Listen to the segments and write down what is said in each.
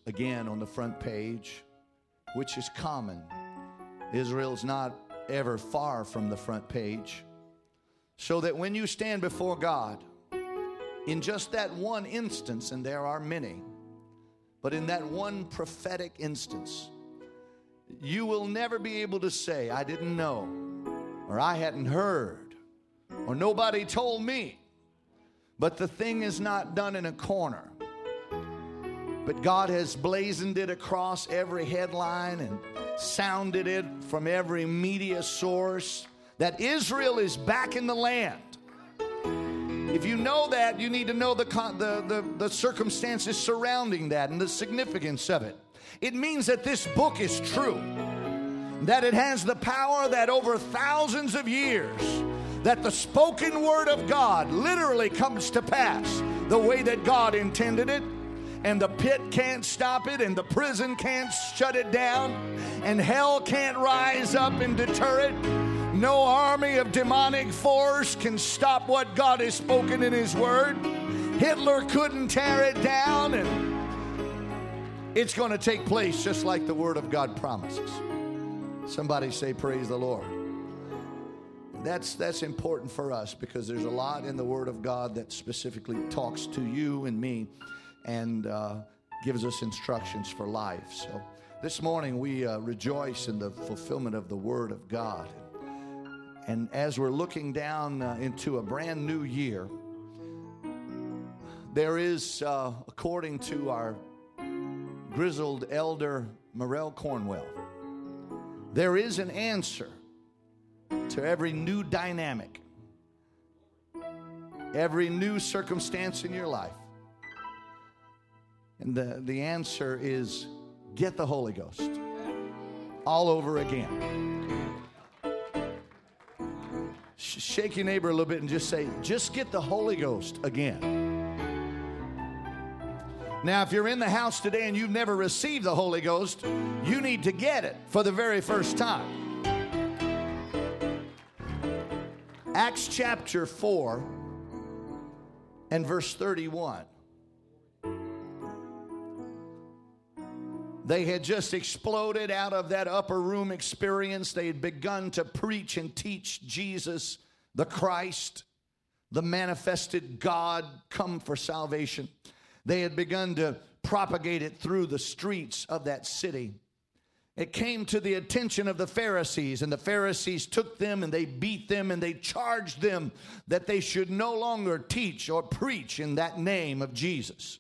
again on the front page, which is common. Israel's not ever far from the front page. So that when you stand before God, in just that one instance, and there are many, but in that one prophetic instance, you will never be able to say, I didn't know, or I hadn't heard, or nobody told me. But the thing is not done in a corner. But God has blazoned it across every headline and sounded it from every media source that Israel is back in the land. If you know that, you need to know the circumstances surrounding that and the significance of it. It means that this book is true, that it has the power that over thousands of years, that the spoken word of God literally comes to pass the way that God intended it, and the pit can't stop it, and the prison can't shut it down, and hell can't rise up and deter it. No army of demonic force can stop what God has spoken in His word. Hitler couldn't tear it down, and it's going to take place just like the word of God promises. Somebody say, praise the Lord. That's important for us, because there's a lot in the Word of God that specifically talks to you and me and gives us instructions for life. So this morning we rejoice in the fulfillment of the Word of God. And as we're looking down into a brand new year, there is, according to our grizzled elder Morrell Cornwell, there is an answer to every new dynamic, every new circumstance in your life. And the answer is get the Holy Ghost all over again. Shake your neighbor a little bit and just say, just get the Holy Ghost again. Now, if you're in the house today and you've never received the Holy Ghost, you need to get it for the very first time. Acts chapter 4 and verse 31. They had just exploded out of that upper room experience. They had begun to preach and teach Jesus, the Christ, the manifested God, come for salvation. They had begun to propagate it through the streets of that city. It came to the attention of the Pharisees, and the Pharisees took them and they beat them and they charged them that they should no longer teach or preach in that name of Jesus.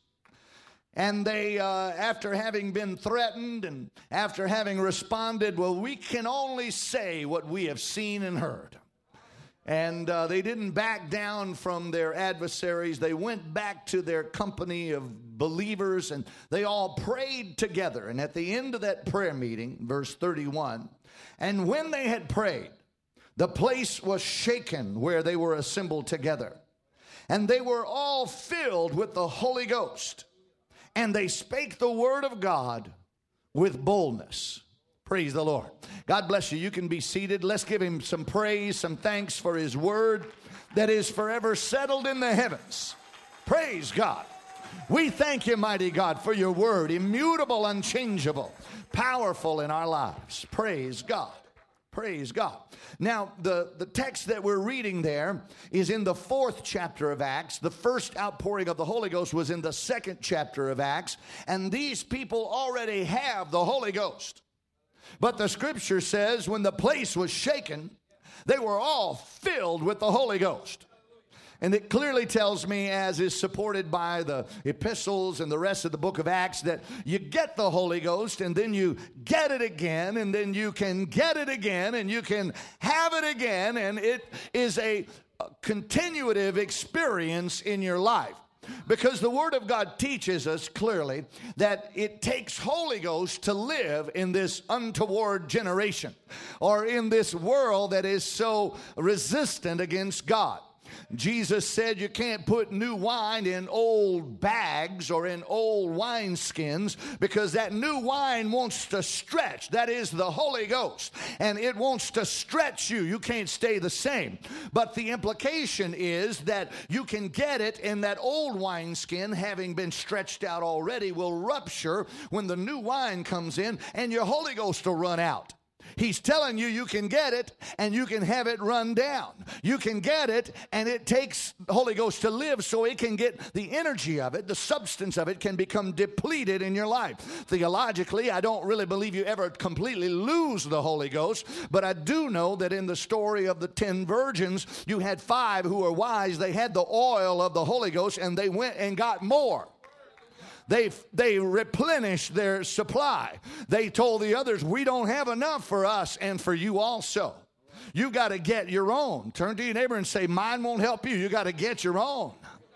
And they, after having been threatened and after having responded, well, we can only say what we have seen and heard. And they didn't back down from their adversaries. They went back to their company of believers, and they all prayed together. And at the end of that prayer meeting, verse 31, and when they had prayed, the place was shaken where they were assembled together. And they were all filled with the Holy Ghost. And they spake the word of God with boldness. Praise the Lord. God bless you. You can be seated. Let's give Him some praise, some thanks for His word that is forever settled in the heavens. Praise God. We thank You, mighty God, for Your word, immutable, unchangeable, powerful in our lives. Praise God. Praise God. Now, the text that we're reading there is in the 4th chapter of Acts. The first outpouring of the Holy Ghost was in the 2nd chapter of Acts. And these people already have the Holy Ghost. But the scripture says when the place was shaken, they were all filled with the Holy Ghost. And it clearly tells me, as is supported by the epistles and the rest of the book of Acts, that you get the Holy Ghost and then you get it again, and then you can get it again, and you can have it again, and it is a continuative experience in your life. Because the Word of God teaches us clearly that it takes Holy Ghost to live in this untoward generation, or in this world that is so resistant against God. Jesus said you can't put new wine in old bags or in old wineskins because that new wine wants to stretch. That is the Holy Ghost. And it wants to stretch you. You can't stay the same. But the implication is that you can get it in that old wineskin, having been stretched out already, will rupture when the new wine comes in, and your Holy Ghost will run out. He's telling you you can get it and you can have it run down. You can get it, and it takes the Holy Ghost to live so it can get the energy of it, the substance of it can become depleted in your life. Theologically, I don't really believe you ever completely lose the Holy Ghost, but I do know that in the story of the 10 virgins, you had 5 who were wise. They had the oil of the Holy Ghost, and they went and got more. They replenished their supply. They told the others, we don't have enough for us and for you also. You got to get your own. Turn to your neighbor and say, mine won't help you. You got to get your own.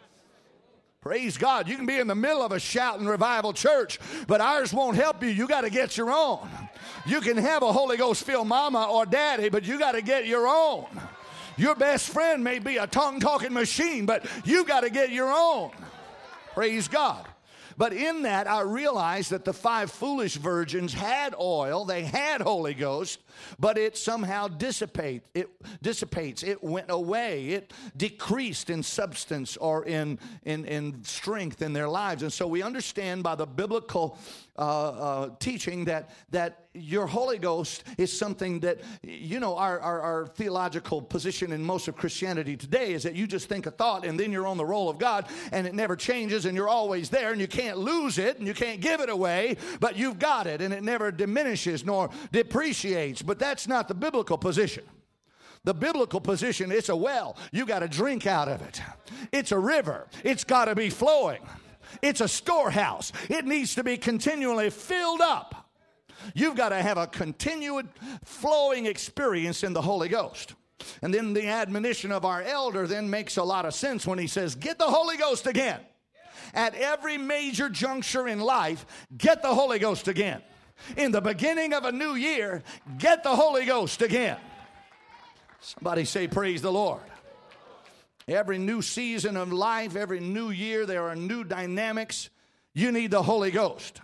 Praise God. You can be in the middle of a shouting revival church, but ours won't help you. You got to get your own. You can have a Holy Ghost filled mama or daddy, but you got to get your own. Your best friend may be a tongue-talking machine, but you got to get your own. Praise God. But in that, I realized that the 5 foolish virgins had oil, they had Holy Ghost, but it somehow dissipates. It went away. It decreased in substance or in strength in their lives. And so we understand by the biblical teaching that your Holy Ghost is something that, you know, our theological position in most of Christianity today is that you just think a thought and then you're on the roll of God and it never changes and you're always there and you can't lose it and you can't give it away, but you've got it and it never diminishes nor depreciates. But that's not the biblical position. The biblical position, it's a well. You got to drink out of it. It's a river. It's got to be flowing. It's a storehouse. It needs to be continually filled up. You've got to have a continued flowing experience in the Holy Ghost. And then the admonition of our elder then makes a lot of sense when he says, get the Holy Ghost again. At every major juncture in life, get the Holy Ghost again. In the beginning of a new year, get the Holy Ghost again. Somebody say, praise the Lord. Every new season of life, every new year, there are new dynamics. You need the Holy Ghost.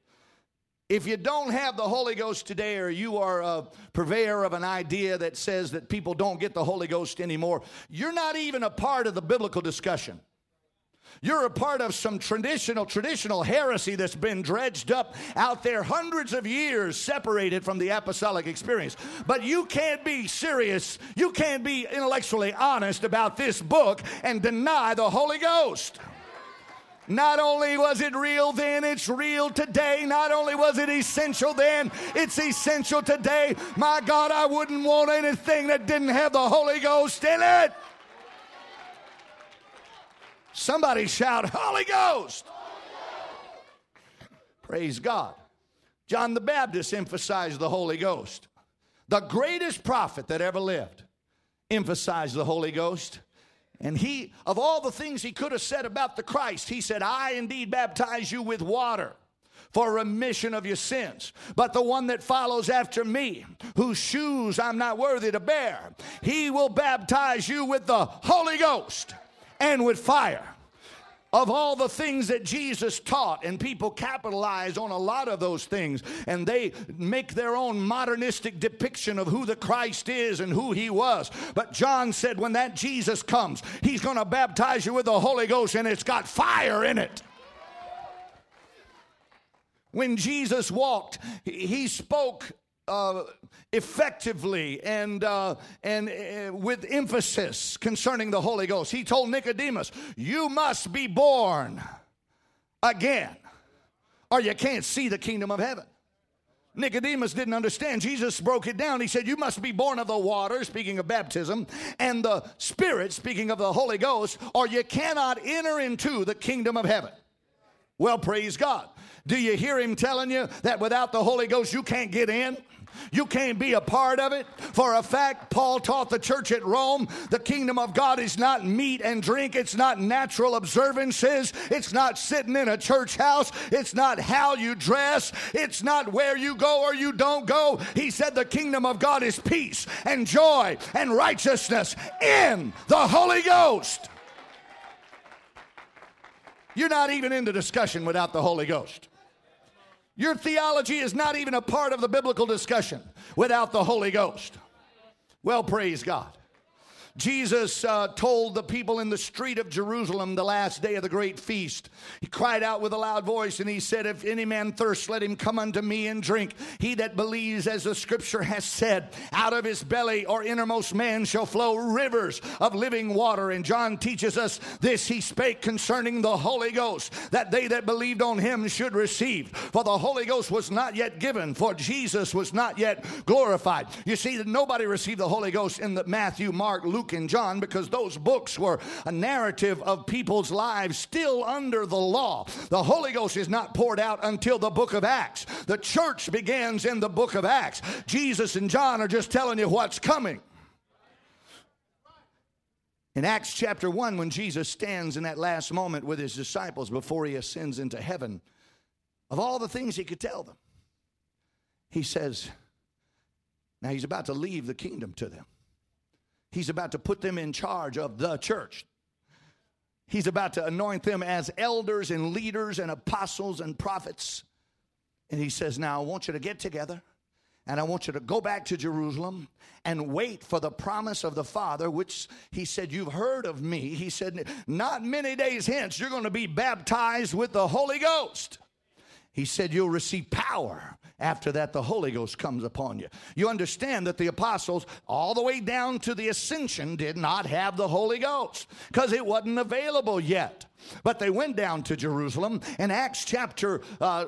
If you don't have the Holy Ghost today, or you are a purveyor of an idea that says that people don't get the Holy Ghost anymore, you're not even a part of the biblical discussion. You're a part of some traditional heresy that's been dredged up out there hundreds of years separated from the apostolic experience. But you can't be serious. You can't be intellectually honest about this book and deny the Holy Ghost. Not only was it real then, it's real today. Not only was it essential then, it's essential today. My God, I wouldn't want anything that didn't have the Holy Ghost in it. Somebody shout, Holy Ghost! Praise God. John the Baptist emphasized the Holy Ghost. The greatest prophet that ever lived emphasized the Holy Ghost. And he, of all the things he could have said about the Christ, he said, I indeed baptize you with water for remission of your sins. But the one that follows after me, whose shoes I'm not worthy to bear, he will baptize you with the Holy Ghost and with fire. Of all the things that Jesus taught, and people capitalize on a lot of those things, and they make their own modernistic depiction of who the Christ is and who he was. But John said when that Jesus comes, he's going to baptize you with the Holy Ghost, and it's got fire in it. When Jesus walked, he spoke effectively and with emphasis concerning the Holy Ghost. He told Nicodemus, you must be born again, or you can't see the kingdom of heaven. Nicodemus didn't understand. Jesus broke it down. He said, you must be born of the water, speaking of baptism, and the Spirit, speaking of the Holy Ghost, or you cannot enter into the kingdom of heaven. Well, praise God. Do you hear him telling you that without the Holy Ghost you can't get in? You can't be a part of it. For a fact, Paul taught the church at Rome, the kingdom of God is not meat and drink. It's not natural observances. It's not sitting in a church house. It's not how you dress. It's not where you go or you don't go. He said the kingdom of God is peace and joy and righteousness in the Holy Ghost. You're not even in the discussion without the Holy Ghost. Your theology is not even a part of the biblical discussion without the Holy Ghost. Well, praise God. Jesus told the people in the street of Jerusalem the last day of the great feast. He cried out with a loud voice and he said, if any man thirst, let him come unto me and drink. He that believes, as the scripture has said, out of his belly or innermost man shall flow rivers of living water. And John teaches us this he spake concerning the Holy Ghost, that they that believed on him should receive. For the Holy Ghost was not yet given, for Jesus was not yet glorified. You see, that nobody received the Holy Ghost in the Matthew, Mark, Luke, and John, because those books were a narrative of people's lives still under the law. The Holy Ghost is not poured out until the book of Acts. The church begins in the book of Acts. Jesus and John are just telling you what's coming. In Acts chapter 1, when Jesus stands in that last moment with his disciples before he ascends into heaven, of all the things he could tell them, he says, now he's about to leave the kingdom to them. He's about to put them in charge of the church. He's about to anoint them as elders and leaders and apostles and prophets. And he says, now I want you to get together and I want you to go back to Jerusalem and wait for the promise of the Father, which he said, you've heard of me. He said, not many days hence, you're going to be baptized with the Holy Ghost. He said, you'll receive power. After that, the Holy Ghost comes upon you. You understand that the apostles, all the way down to the ascension, did not have the Holy Ghost because it wasn't available yet. But they went down to Jerusalem. In Acts chapter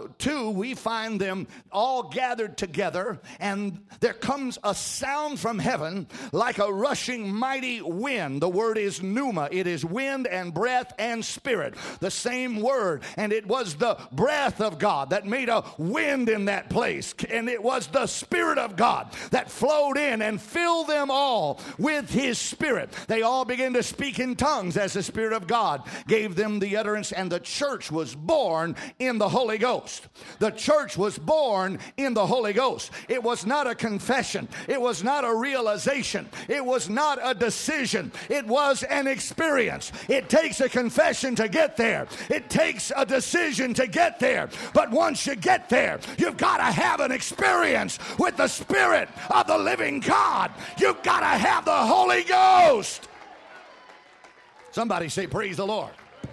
2, we find them all gathered together, and there comes a sound from heaven like a rushing mighty wind. The word is pneuma. It is wind and breath and spirit, the same word. And it was the breath of God that made a wind in that place. And it was the Spirit of God that flowed in and filled them all with his Spirit. They all began to speak in tongues as the Spirit of God gave them the utterance, and the church was born in the Holy Ghost. The church was born in the Holy Ghost. It was not a confession. It was not a realization. It was not a decision. It was an experience. It takes a confession to get there. It takes a decision to get there. But once you get there, you've got to have an experience with the Spirit of the living God. You've got to have the Holy Ghost. Somebody say, praise the Lord.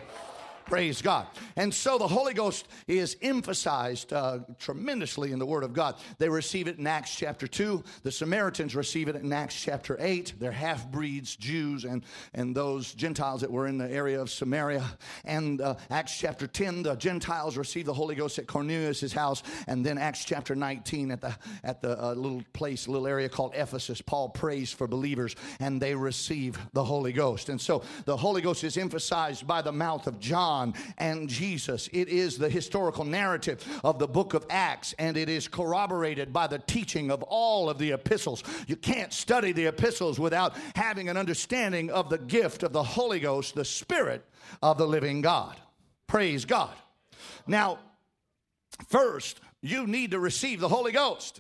Praise God. And so the Holy Ghost is emphasized tremendously in the Word of God. They receive it in Acts chapter 2. The Samaritans receive it in Acts chapter 8. They're half-breeds, Jews, and those Gentiles that were in the area of Samaria. And Acts chapter 10, the Gentiles receive the Holy Ghost at Cornelius' house. And then Acts chapter 19 at the little area called Ephesus, Paul prays for believers, and they receive the Holy Ghost. And so the Holy Ghost is emphasized by the mouth of John and Jesus. It is the historical narrative of the book of Acts, and it is corroborated by the teaching of all of the epistles. You can't study the epistles without having an understanding of the gift of the Holy Ghost, the Spirit of the living God. Praise God. Now, first, you need to receive the Holy Ghost.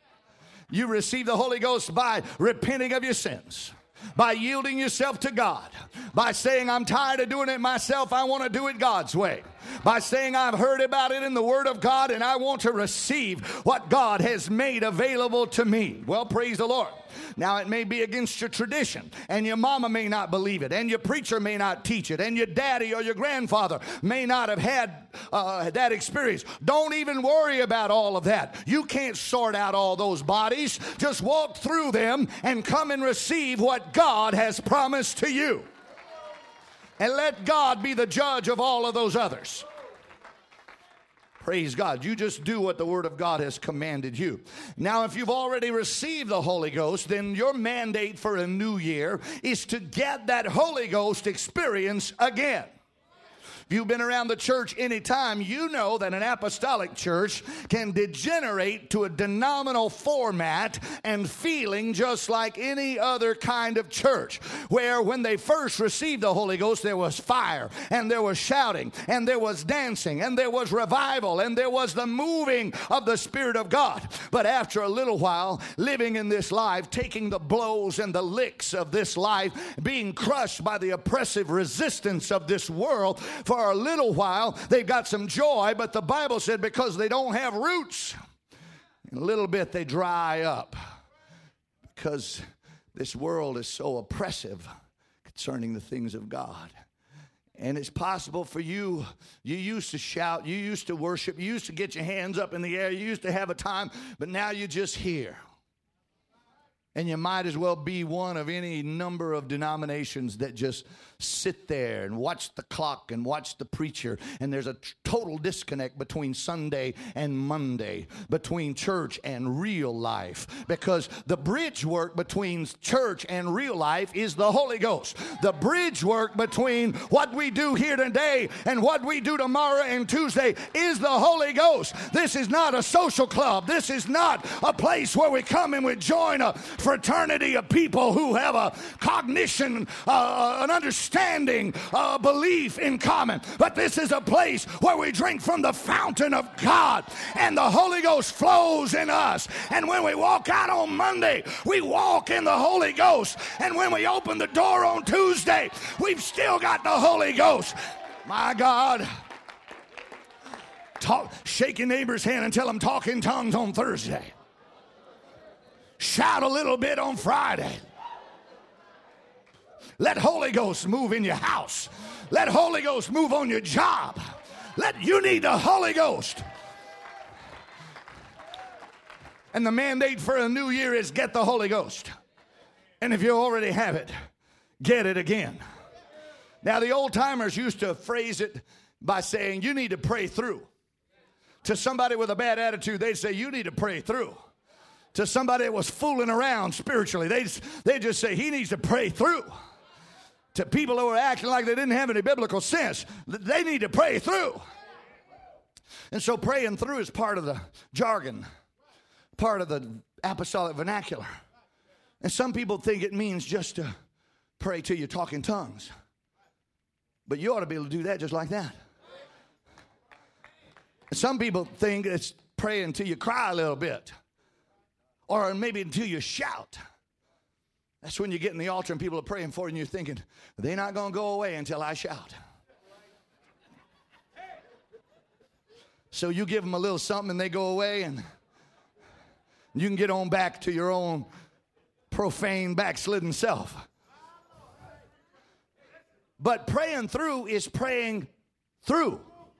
You receive the Holy Ghost by repenting of your sins, by yielding yourself to God, by saying, I'm tired of doing it myself, I want to do it God's way, by saying, I've heard about it in the Word of God and I want to receive what God has made available to me. Well, praise the Lord. Now, it may be against your tradition, and your mama may not believe it, and your preacher may not teach it, and your daddy or your grandfather may not have had that experience. Don't even worry about all of that. You can't sort out all those bodies. Just walk through them and come and receive what God has promised to you. And let God be the judge of all of those others. Praise God. You just do what the Word of God has commanded you. Now, if you've already received the Holy Ghost, then your mandate for a new year is to get that Holy Ghost experience again. If you've been around the church any time, you know that an apostolic church can degenerate to a denominational format and feeling just like any other kind of church, where when they first received the Holy Ghost, there was fire, and there was shouting, and there was dancing, and there was revival, and there was the moving of the Spirit of God. But after a little while, living in this life, taking the blows and the licks of this life, being crushed by the oppressive resistance of this world, for a little while they've got some joy, but the Bible said because they don't have roots, in a little bit they dry up, because this world is so oppressive concerning the things of God. And it's possible for you used to shout, you used to worship, you used to get your hands up in the air, you used to have a time, but now you're just here. And you might as well be one of any number of denominations that just sit there and watch the clock and watch the preacher. And there's a total disconnect between Sunday and Monday, between church and real life. Because the bridge work between church and real life is the Holy Ghost. The bridge work between what we do here today and what we do tomorrow and Tuesday is the Holy Ghost. This is not a social club. This is not a place where we come and we join a fraternity of people who have a cognition, an understanding, a belief in common. But this is a place where we drink from the fountain of God, and the Holy Ghost flows in us. And when we walk out on Monday, we walk in the Holy Ghost. And when we open the door on Tuesday, we've still got the Holy Ghost. My God. Shake your neighbor's hand and tell them, talk in tongues on Thursday. Shout a little bit on Friday. Let Holy Ghost move in your house. Let Holy Ghost move on your job. You need the Holy Ghost. And the mandate for a new year is get the Holy Ghost. And if you already have it, get it again. Now, the old timers used to phrase it by saying, you need to pray through. To somebody with a bad attitude, they'd say, you need to pray through. To somebody that was fooling around spiritually, they just say, he needs to pray through. To people who were acting like they didn't have any biblical sense, they need to pray through. And so praying through is part of the jargon, part of the apostolic vernacular. And some people think it means just to pray till you talk in tongues. But you ought to be able to do that just like that. And some people think it's praying until you cry a little bit. Or maybe until you shout. That's when you get in the altar and people are praying for you and you're thinking, they're not going to go away until I shout. So you give them a little something and they go away, and you can get on back to your own profane, backslidden self. But praying through is praying through.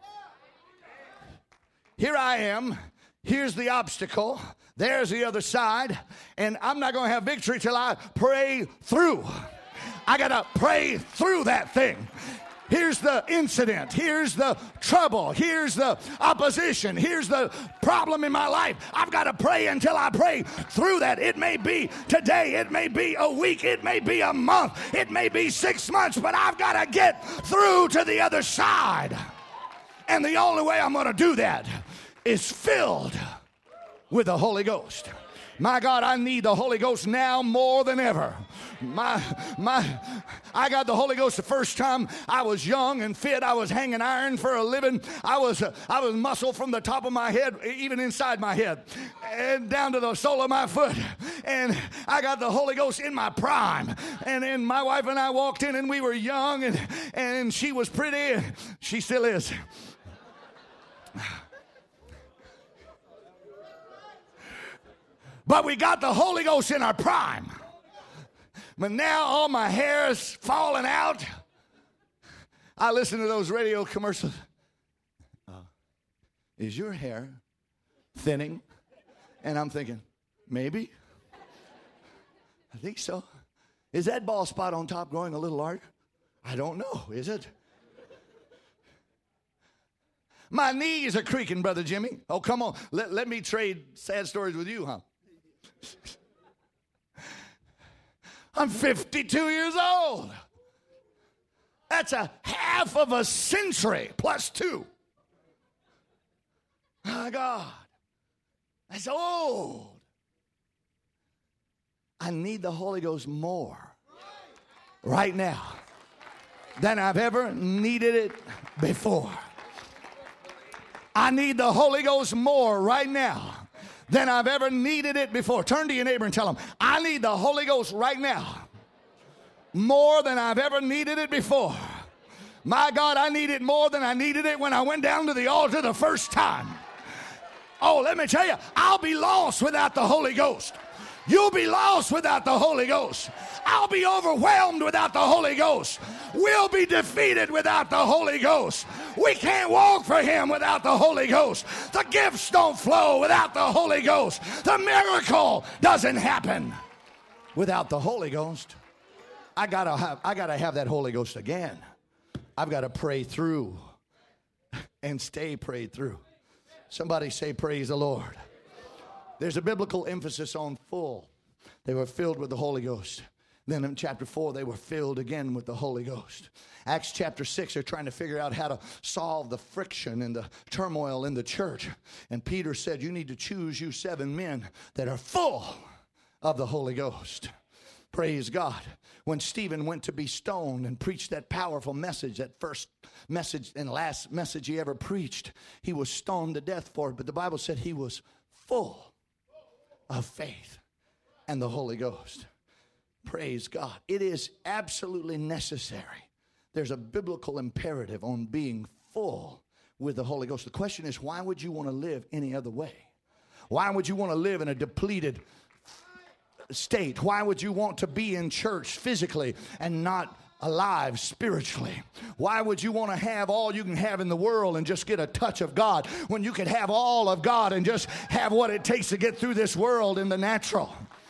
Here I am. Here's the obstacle. There's the other side. And I'm not going to have victory till I pray through. I got to pray through that thing. Here's the incident. Here's the trouble. Here's the opposition. Here's the problem in my life. I've got to pray until I pray through that. It may be today. It may be a week. It may be a month. It may be 6 months. But I've got to get through to the other side. And the only way I'm going to do that is filled with the Holy Ghost. My God, I need the Holy Ghost now more than ever. I got the Holy Ghost the first time I was young and fit. I was hanging iron for a living. I was muscle from the top of my head, even inside my head, and down to the sole of my foot. And I got the Holy Ghost in my prime. And then my wife and I walked in, and we were young, and she was pretty. She still is. But we got the Holy Ghost in our prime. But now all my hair is falling out. I listen to those radio commercials. Is your hair thinning? And I'm thinking, maybe. I think so. Is that bald spot on top growing a little larger? I don't know. Is it? My knees are creaking, Brother Jimmy. Oh, come on. Let me trade sad stories with you, huh? I'm 52 years old. That's a half of a century plus 2. My God. That's old. I need the Holy Ghost more right now than I've ever needed it before. I need the Holy Ghost more right now than I've ever needed it before. Turn to your neighbor and tell him, I need the Holy Ghost right now more than I've ever needed it before. My God, I need it more than I needed it when I went down to the altar the first time. Oh, let me tell you, I'll be lost without the Holy Ghost. You'll be lost without the Holy Ghost. I'll be overwhelmed without the Holy Ghost. We'll be defeated without the Holy Ghost. We can't walk for Him without the Holy Ghost. The gifts don't flow without the Holy Ghost. The miracle doesn't happen without the Holy Ghost. I gotta have that Holy Ghost again. I've got to pray through and stay prayed through. Somebody say, praise the Lord. There's a biblical emphasis on full. They were filled with the Holy Ghost. Then in chapter 4, they were filled again with the Holy Ghost. Acts chapter 6, they're trying to figure out how to solve the friction and the turmoil in the church. And Peter said, you need to choose you 7 men that are full of the Holy Ghost. Praise God. When Stephen went to be stoned and preached that powerful message, that first message and last message he ever preached, he was stoned to death for it. But the Bible said he was full of faith and the Holy Ghost. Praise God. It is absolutely necessary. There's a biblical imperative on being full with the Holy Ghost. The question is, why would you want to live any other way? Why would you want to live in a depleted state? Why would you want to be in church physically and not alive spiritually? Why would you want to have all you can have in the world and just get a touch of God when you could have all of God and just have what it takes to get through this world in the natural?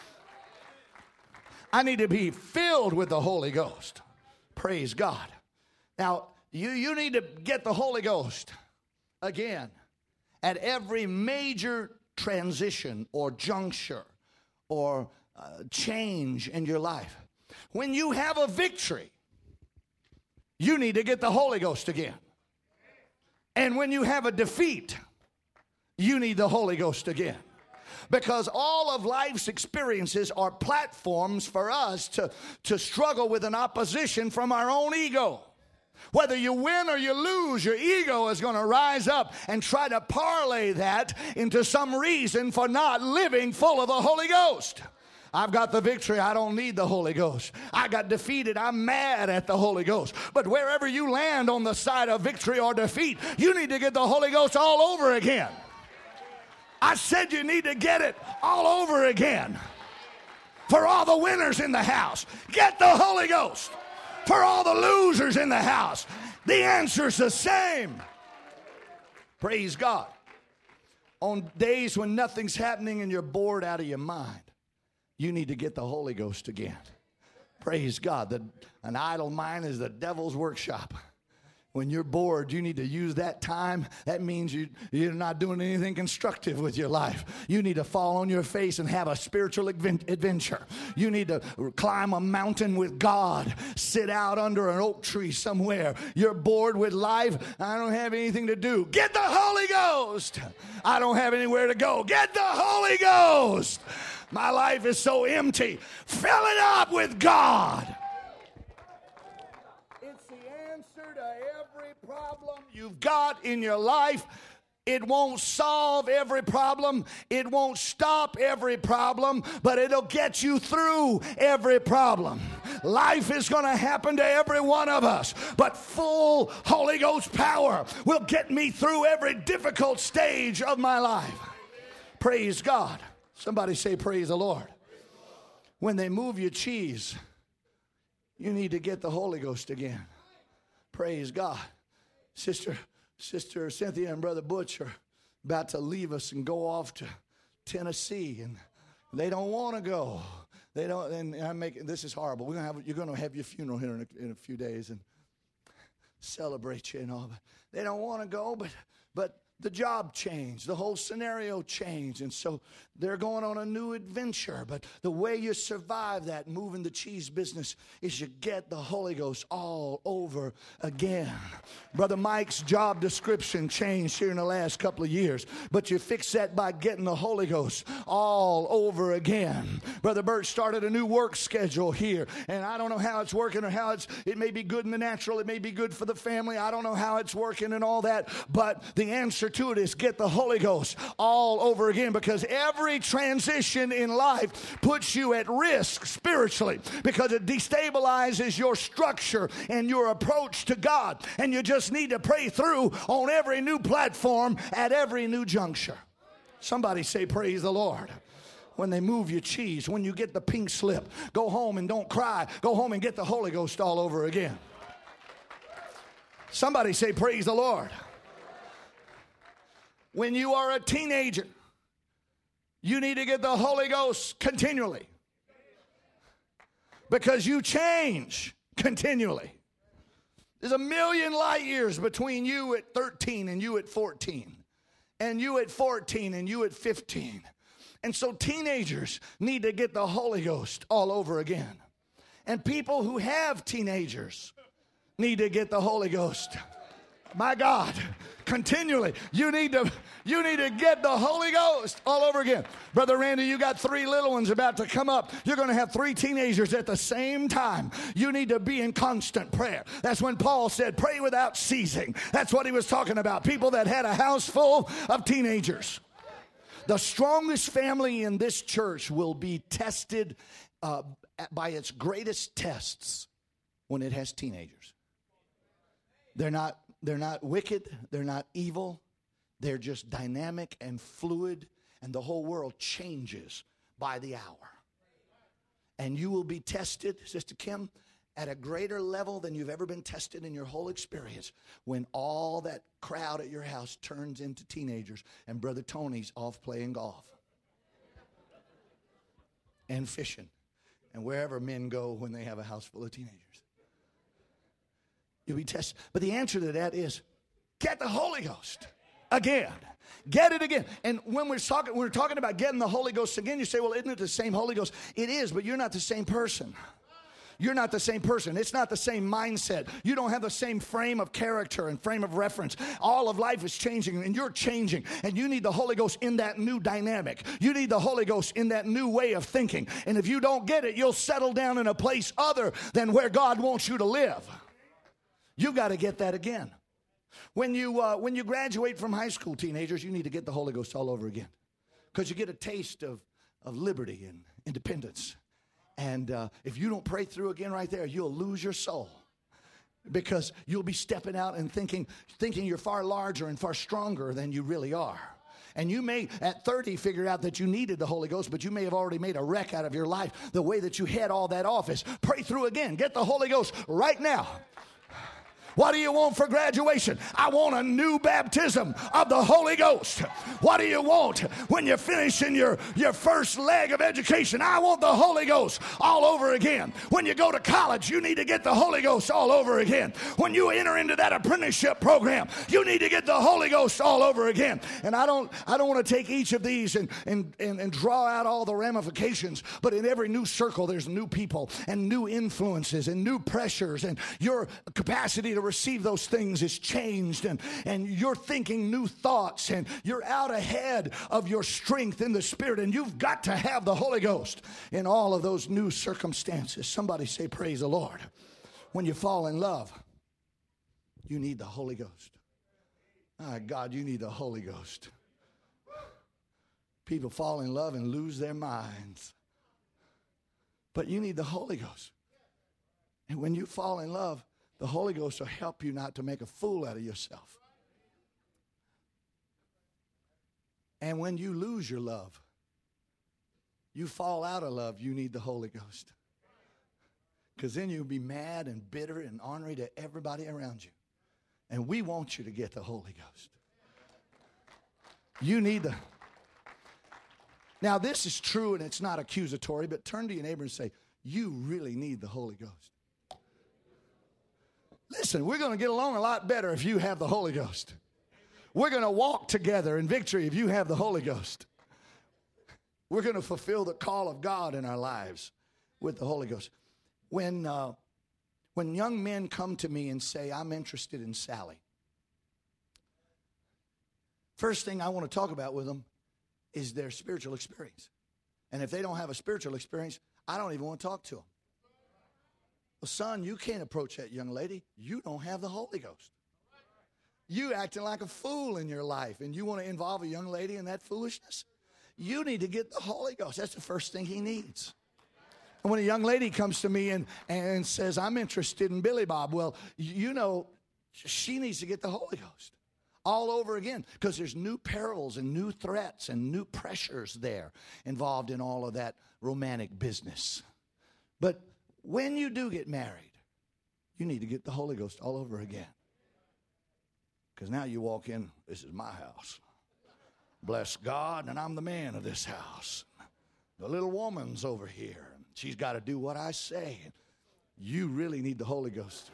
I need to be filled with the Holy Ghost. Praise God. Now, you need to get the Holy Ghost again at every major transition or juncture or change in your life. When you have a victory, you need to get the Holy Ghost again. And when you have a defeat, you need the Holy Ghost again. Because all of life's experiences are platforms for us to struggle with an opposition from our own ego. Whether you win or you lose, your ego is going to rise up and try to parlay that into some reason for not living full of the Holy Ghost. I've got the victory. I don't need the Holy Ghost. I got defeated. I'm mad at the Holy Ghost. But wherever you land on the side of victory or defeat, you need to get the Holy Ghost all over again. I said you need to get it all over again. For all the winners in the house, get the Holy Ghost. For all the losers in the house, the answer's the same. Praise God. On days when nothing's happening and you're bored out of your mind, you need to get the Holy Ghost again. Praise God. An idle mind is the devil's workshop. When you're bored, you need to use that time. That means you're not doing anything constructive with your life. You need to fall on your face and have a spiritual adventure. You need to climb a mountain with God. Sit out under an oak tree somewhere. You're bored with life. I don't have anything to do. Get the Holy Ghost. I don't have anywhere to go. Get the Holy Ghost. My life is so empty. Fill it up with God. It's the answer to every problem you've got in your life. It won't solve every problem. It won't stop every problem, but it'll get you through every problem. Life is going to happen to every one of us, but full Holy Ghost power will get me through every difficult stage of my life. Praise God. Somebody say, praise the Lord. When they move your cheese, you need to get the Holy Ghost again. Praise God. Sister Cynthia and Brother Butch are about to leave us and go off to Tennessee, and they don't want to go. They don't. And this is horrible. You're going to have your funeral here in a few days and celebrate you and all. But they don't want to go, but the job changed, the whole scenario changed, and so they're going on a new adventure. But the way you survive that, moving the cheese business, is you get the Holy Ghost all over again. Brother Mike's job description changed here in the last couple of years, but you fix that by getting the Holy Ghost all over again. Brother Bert started a new work schedule here, and I don't know how it's working or how it may be good in the natural, it may be good for the family, I don't know how it's working and all that, but the answer to it is get the Holy Ghost all over again, because every transition in life puts you at risk spiritually, because it destabilizes your structure and your approach to God, and you just need to pray through on every new platform at every new juncture. Somebody say praise the Lord. When they move your cheese, when you get the pink slip, go home and don't cry. Go home and get the Holy Ghost all over again. Somebody say praise the Lord. When you are a teenager, you need to get the Holy Ghost continually, because you change continually. There's a million light years between you at 13 and you at 14, and you at 14 and you at 15. And so teenagers need to get the Holy Ghost all over again. And people who have teenagers need to get the Holy Ghost. My God, continually. You need to get the Holy Ghost all over again. Brother Randy, you got 3 little ones about to come up. You're going to have 3 teenagers at the same time. You need to be in constant prayer. That's when Paul said, pray without ceasing. That's what he was talking about. People that had a house full of teenagers. The strongest family in this church will be tested by its greatest tests when it has teenagers. They're not wicked. They're not evil. They're just dynamic and fluid, and the whole world changes by the hour. And you will be tested, Sister Kim, at a greater level than you've ever been tested in your whole experience when all that crowd at your house turns into teenagers and Brother Tony's off playing golf and fishing and wherever men go when they have a house full of teenagers. You'll be tested. But the answer to that is get the Holy Ghost again. Get it again. And when we're talking about getting the Holy Ghost again, you say, well, isn't it the same Holy Ghost? It is, but you're not the same person. You're not the same person. It's not the same mindset. You don't have the same frame of character and frame of reference. All of life is changing, and you're changing, and you need the Holy Ghost in that new dynamic. You need the Holy Ghost in that new way of thinking. And if you don't get it, you'll settle down in a place other than where God wants you to live. You got to get that again. When you graduate from high school, teenagers, you need to get the Holy Ghost all over again, because you get a taste of liberty and independence. And if you don't pray through again right there, you'll lose your soul, because you'll be stepping out and thinking you're far larger and far stronger than you really are. And you may, at 30, figure out that you needed the Holy Ghost, but you may have already made a wreck out of your life. The way that you head all that off is pray through again. Get the Holy Ghost right now. What do you want for graduation? I want a new baptism of the Holy Ghost. What do you want when you're finishing your first leg of education? I want the Holy Ghost all over again. When you go to college, you need to get the Holy Ghost all over again. When you enter into that apprenticeship program, you need to get the Holy Ghost all over again. And I don't want to take each of these and draw out all the ramifications, but in every new circle, there's new people and new influences and new pressures, and your capacity to receive those things is changed, and you're thinking new thoughts, and you're out ahead of your strength in the Spirit, and you've got to have the Holy Ghost in all of those new circumstances. Somebody say praise the Lord. When you fall in love, you need the Holy Ghost. Ah, God, you need the Holy Ghost. People fall in love and lose their minds, but you need the Holy Ghost. And when you fall in love, the Holy Ghost will help you not to make a fool out of yourself. And when you lose your love, you fall out of love, you need the Holy Ghost. Because then you'll be mad and bitter and ornery to everybody around you. And we want you to get the Holy Ghost. You need the... Now, this is true, and it's not accusatory, but turn to your neighbor and say, you really need the Holy Ghost. Listen, we're going to get along a lot better if you have the Holy Ghost. We're going to walk together in victory if you have the Holy Ghost. We're going to fulfill the call of God in our lives with the Holy Ghost. When young men come to me and say, I'm interested in Sally, first thing I want to talk about with them is their spiritual experience. And if they don't have a spiritual experience, I don't even want to talk to them. Well, son, you can't approach that young lady. You don't have the Holy Ghost. You acting like a fool in your life, and you want to involve a young lady in that foolishness? You need to get the Holy Ghost. That's the first thing he needs. And when a young lady comes to me and says, I'm interested in Billy Bob, well, you know, she needs to get the Holy Ghost all over again, because there's new perils and new threats and new pressures there involved in all of that romantic business. But when you do get married, you need to get the Holy Ghost all over again. Because now you walk in, this is my house. Bless God, and I'm the man of this house. The little woman's over here. She's got to do what I say. You really need the Holy Ghost.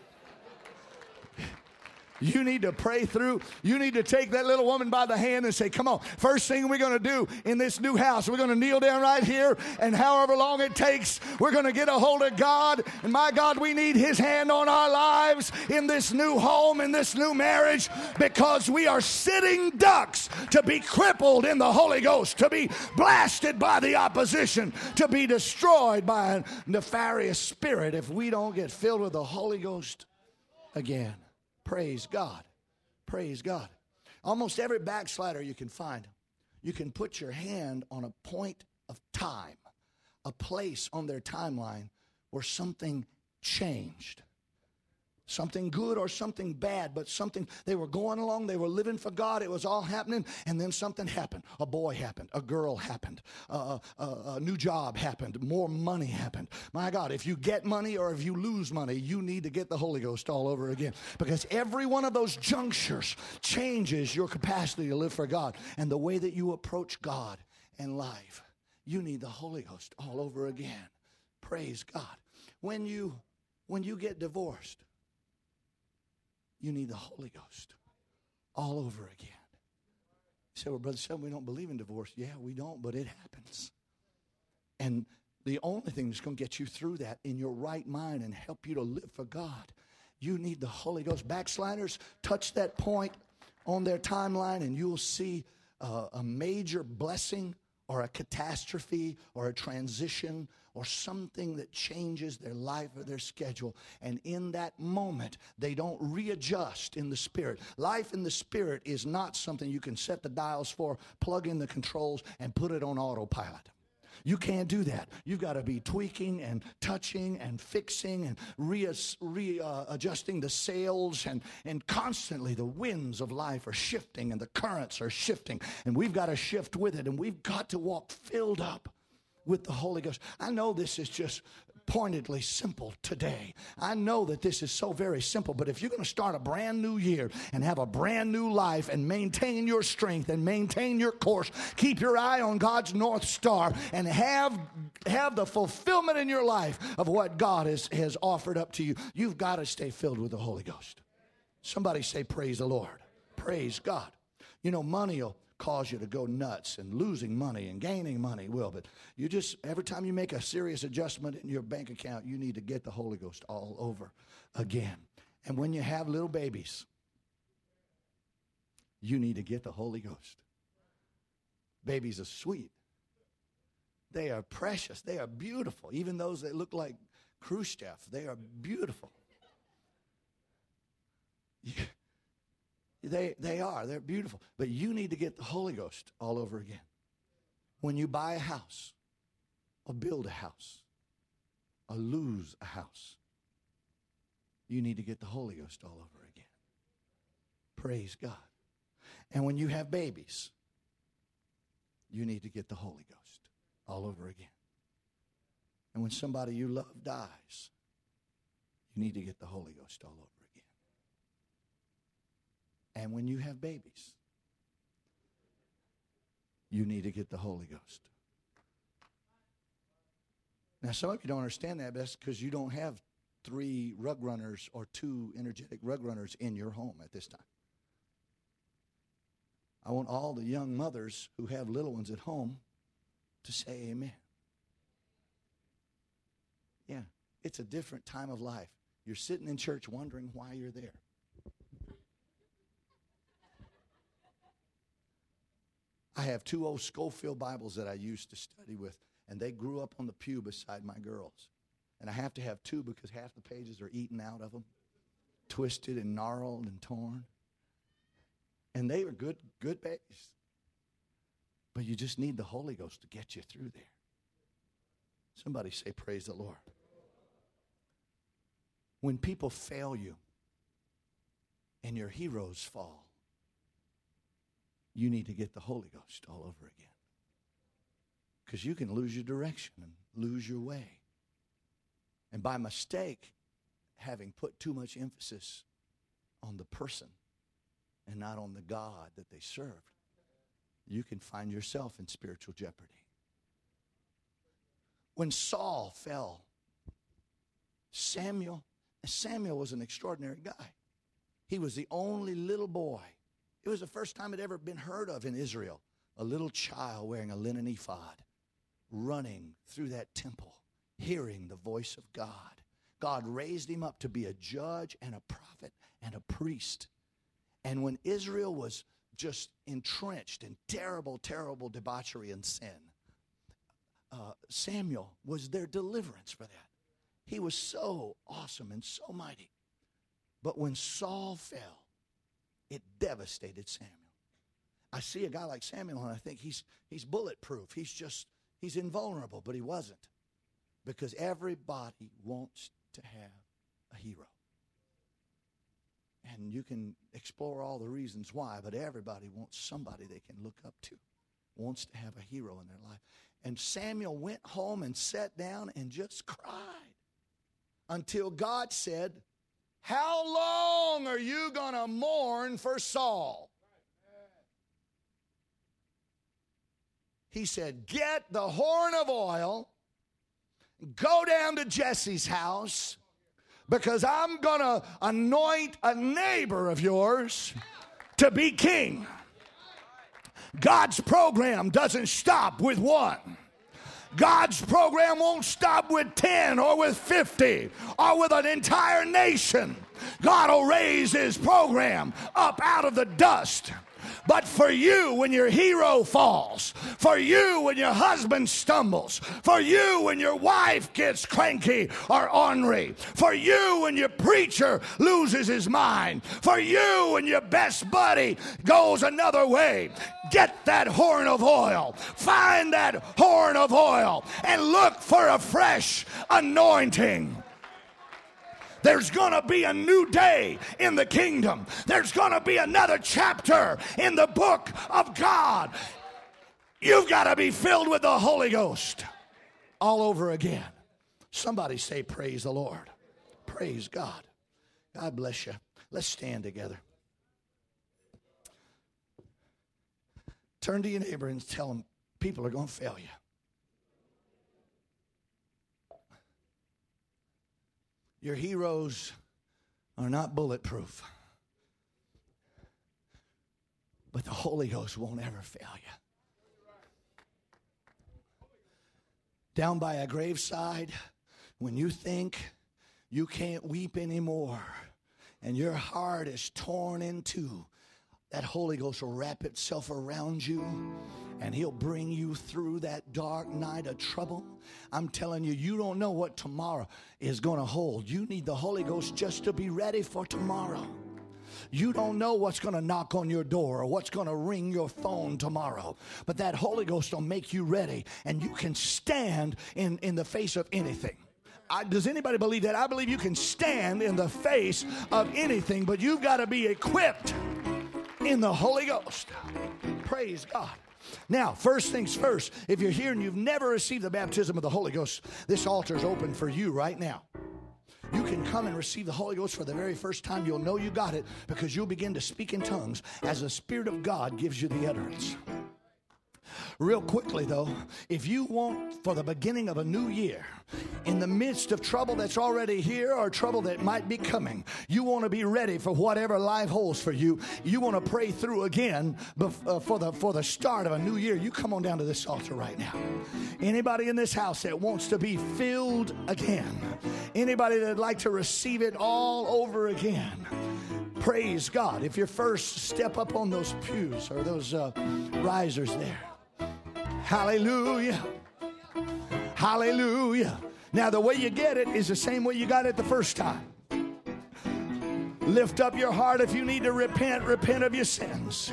You need to pray through. You need to take that little woman by the hand and say, come on, first thing we're going to do in this new house, we're going to kneel down right here, and however long it takes, we're going to get a hold of God. And my God, we need his hand on our lives in this new home, in this new marriage, because we are sitting ducks to be crippled in the Holy Ghost, to be blasted by the opposition, to be destroyed by a nefarious spirit if we don't get filled with the Holy Ghost again. Praise God. Praise God. Almost every backslider you can find, you can put your hand on a point of time, a place on their timeline where something changed. Something good or something bad, but something, they were going along, they were living for God, it was all happening, and then something happened. A boy happened, a girl happened, a new job happened, more money happened. My God, if you get money or if you lose money, you need to get the Holy Ghost all over again, because every one of those junctures changes your capacity to live for God and the way that you approach God in life. You need the Holy Ghost all over again. Praise God. When you get divorced, you need the Holy Ghost all over again. You say, well, Brother Sheldon, we don't believe in divorce. Yeah, we don't, but it happens. And the only thing that's going to get you through that in your right mind and help you to live for God, you need the Holy Ghost. Backsliders, touch that point on their timeline and you'll see a major blessing or a catastrophe or a transition or something that changes their life or their schedule. And in that moment, they don't readjust in the Spirit. Life in the Spirit is not something you can set the dials for, plug in the controls, and put it on autopilot. You can't do that. You've got to be tweaking and touching and fixing and readjusting the sails, and constantly the winds of life are shifting and the currents are shifting, and we've got to shift with it, and we've got to walk filled up with the Holy Ghost. I know this is just pointedly simple today. I know that this is so very simple, but if you're going to start a brand new year and have a brand new life and maintain your strength and maintain your course, keep your eye on God's North Star and have the fulfillment in your life of what God has offered up to you, you've got to stay filled with the Holy Ghost. Somebody say, praise the Lord. Praise God. You know, money will cause you to go nuts, and losing money and gaining money will, but you just, every time you make a serious adjustment in your bank account, you need to get the Holy Ghost all over again. And when you have little babies, you need to get the Holy Ghost. Babies are sweet. They are precious. They are beautiful. Even those that look like Khrushchev, they are beautiful. They're beautiful. But you need to get the Holy Ghost all over again. When you buy a house, or build a house, or lose a house, you need to get the Holy Ghost all over again. Praise God. And when you have babies, you need to get the Holy Ghost all over again. And when somebody you love dies, you need to get the Holy Ghost all over again. And when you have babies, you need to get the Holy Ghost. Now, some of you don't understand that, but that's because you don't have 3 rug runners or 2 energetic rug runners in your home at this time. I want all the young mothers who have little ones at home to say amen. Yeah, it's a different time of life. You're sitting in church wondering why you're there. I have 2 old Schofield Bibles that I used to study with, and they grew up on the pew beside my girls. And I have to have 2 because half the pages are eaten out of them, twisted and gnarled and torn. And they were good babies. But you just need the Holy Ghost to get you through there. Somebody say, praise the Lord. When people fail you and your heroes fall, you need to get the Holy Ghost all over again. Because you can lose your direction and lose your way. And by mistake, having put too much emphasis on the person and not on the God that they served, you can find yourself in spiritual jeopardy. When Saul fell, Samuel was an extraordinary guy. He was the only little boy. It was the first time it had ever been heard of in Israel. A little child wearing a linen ephod, running through that temple, hearing the voice of God. God raised him up to be a judge and a prophet and a priest. And when Israel was just entrenched in terrible, terrible debauchery and sin, Samuel was their deliverance for that. He was so awesome and so mighty. But when Saul fell, it devastated Samuel. I see a guy like Samuel and I think he's bulletproof. He's invulnerable, but he wasn't. Because everybody wants to have a hero. And you can explore all the reasons why, but everybody wants somebody they can look up to. Wants to have a hero in their life. And Samuel went home and sat down and just cried until God said, how long are you going to mourn for Saul? He said, get the horn of oil, go down to Jesse's house, because I'm going to anoint a neighbor of yours to be king. God's program doesn't stop with 1. God's program won't stop with 10 or with 50 or with an entire nation. God will raise his program up out of the dust. But for you, when your hero falls, for you, when your husband stumbles, for you, when your wife gets cranky or ornery, for you, when your preacher loses his mind, for you, when your best buddy goes another way, get that horn of oil. Find that horn of oil and look for a fresh anointing. There's going to be a new day in the kingdom. There's going to be another chapter in the book of God. You've got to be filled with the Holy Ghost all over again. Somebody say, praise the Lord. Praise God. God bless you. Let's stand together. Turn to your neighbor and tell them people are going to fail you. Your heroes are not bulletproof. But the Holy Ghost won't ever fail you. Down by a graveside, when you think you can't weep anymore and your heart is torn in two, that Holy Ghost will wrap itself around you and he'll bring you through that dark night of trouble. I'm telling you, you don't know what tomorrow is going to hold. You need the Holy Ghost just to be ready for tomorrow. You don't know what's going to knock on your door or what's going to ring your phone tomorrow. But that Holy Ghost will make you ready and you can stand in the face of anything. Does anybody believe that? I believe you can stand in the face of anything, but you've got to be equipped in the Holy Ghost. Praise God. Now, first things first, if you're here and you've never received the baptism of the Holy Ghost, this altar is open for you right now. You can come and receive the Holy Ghost for the very first time. You'll know you got it because you'll begin to speak in tongues as the Spirit of God gives you the utterance. Real quickly, though, if you want for the beginning of a new year, In the midst of trouble that's already here or trouble that might be coming, you want to be ready for whatever life holds for you. You want to pray through again for the start of a new year. You come on down to this altar right now. Anybody in this house that wants to be filled again, anybody that'd like to receive it all over again, praise God. If you're first, step up on those pews or those risers there. Hallelujah. Hallelujah. Now, the way you get it is the same way you got it the first time. Lift up your heart. If you need to repent, repent of your sins.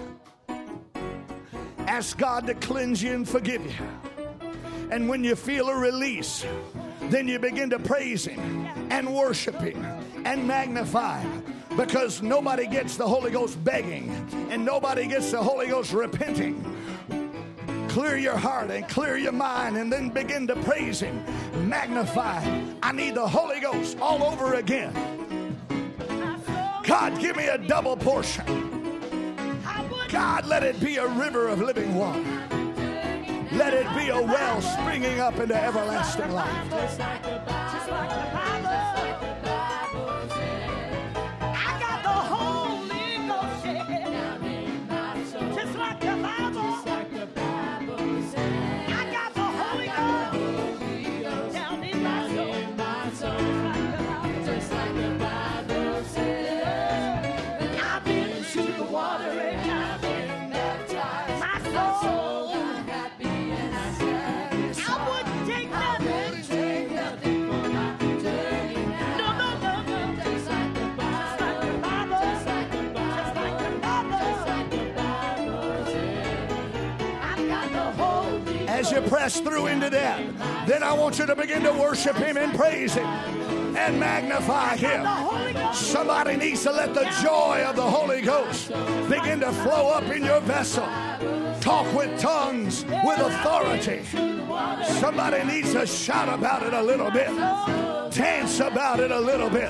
Ask God to cleanse you and forgive you. And when you feel a release, then you begin to praise Him and worship Him and magnify Him. Because nobody gets the Holy Ghost begging, and nobody gets the Holy Ghost repenting. Clear your heart and clear your mind, and then begin to praise Him, magnify Him. I need the Holy Ghost all over again. God, give me a double portion. God, let it be a river of living water. Let it be a well springing up into everlasting life. Just like the Bible. I got the Holy Ghost, yeah. Just like the Bible. I got the Holy Ghost down in my soul. Just like the Bible says. I've been into the water and I've been baptized. My soul got happy and I said, I wouldn't take nothing for my journey now. No. Just like the Bible. Just like the Bible. Just like the Bible says. I've got the Holy. As you press through into that, then I want you to begin to worship Him and praise Him and magnify Him. Somebody needs to let the joy of the Holy Ghost begin to flow up in your vessel. Talk with tongues with authority. Somebody needs to shout about it a little bit. Dance about it a little bit.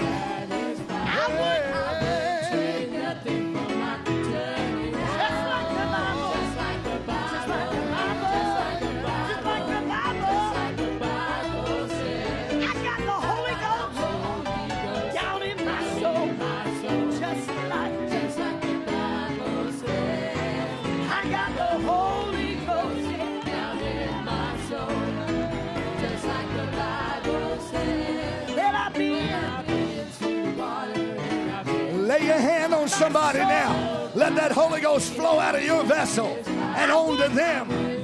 Lay your hand on somebody now. Let that Holy Ghost flow out of your vessel and onto them.